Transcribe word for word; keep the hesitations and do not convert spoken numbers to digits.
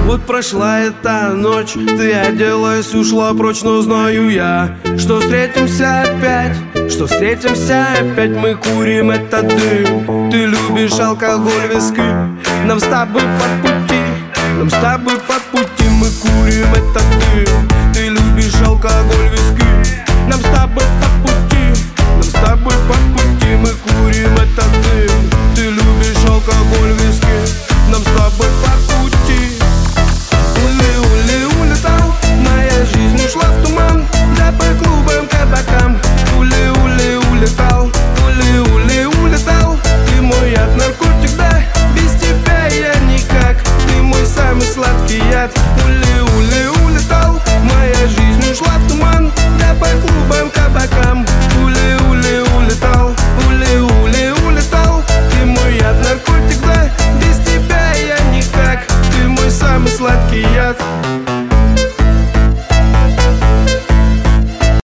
Вот прошла эта ночь, ты оделась, ушла прочь, но знаю я, что встретимся опять, что встретимся опять. Мы курим этот дым, ты любишь алкоголь, виски. Нам с тобой по пути, нам с тобой по пути.